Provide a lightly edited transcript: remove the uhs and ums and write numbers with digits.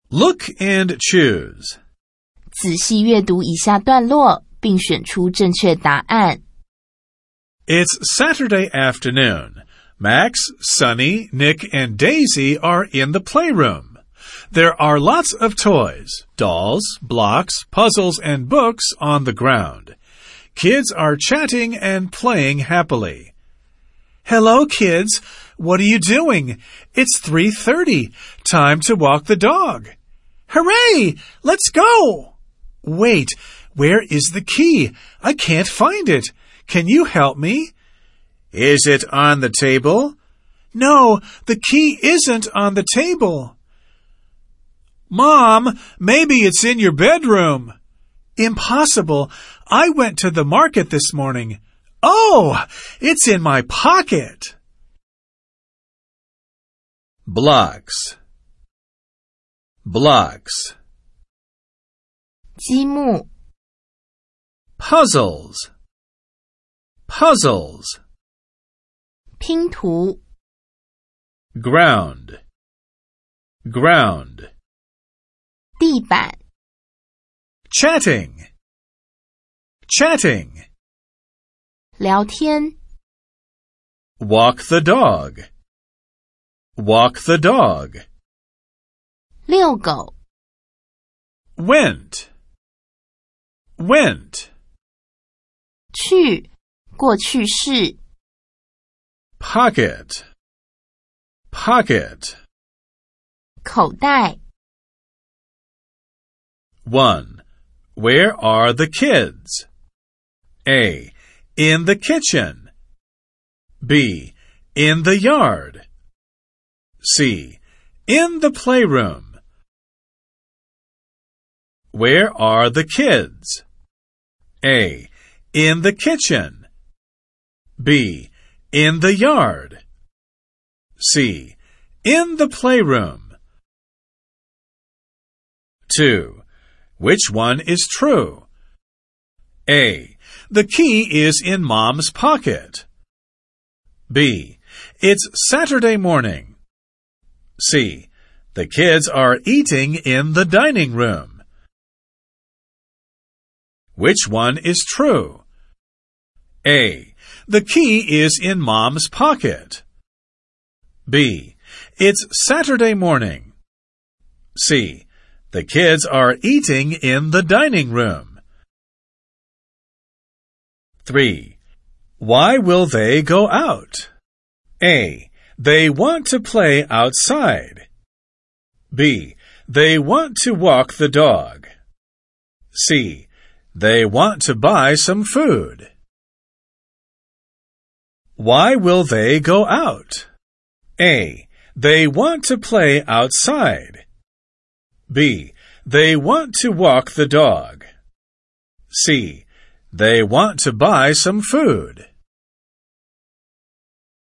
Look and choose. 仔细阅读以下段落，并选出正确答案。 It's Saturday afternoon. Max, Sunny, Nick, and Daisy are in the playroom. There are lots of toys, dolls, blocks, puzzles, and books on the ground. Kids are chatting and playing happily. Hello, kids. What are you doing? It's 3:30. Time to walk the dog. Hooray! Let's go! Wait, where is the key? I can't find it. Can you help me? Is it on the table? No, the key isn't on the table. Mom, maybe it's in your bedroom. Impossible. I went to the market this morning. Oh, it's in my pocket. Blocks. Blocks. 积木 Puzzles. Puzzles. 拼图 Ground. Ground. 地板 Chatting. Chatting. 聊天 Walk the dog. Walk the dog. 遛狗 Went. Went. 去过去式 Pocket. Pocket. 口袋 1. Where are the kids? A. In the kitchen. B. In the yard. C. In the playroom. Where are the kids? A. In the kitchen. B. In the yard. C. In the playroom. 2. Which one is true? A. The key is in Mom's pocket. B. It's Saturday morning. C. The kids are eating in the dining room. Which one is true? A. The key is in Mom's pocket. B. It's Saturday morning. C. The kids are eating in the dining room. 3. Why will they go out? A. They want to play outside. B. They want to walk the dog. C. They want to buy some food. Why will they go out? A. They want to play outside. B. They want to walk the dog. C. They want to buy some food.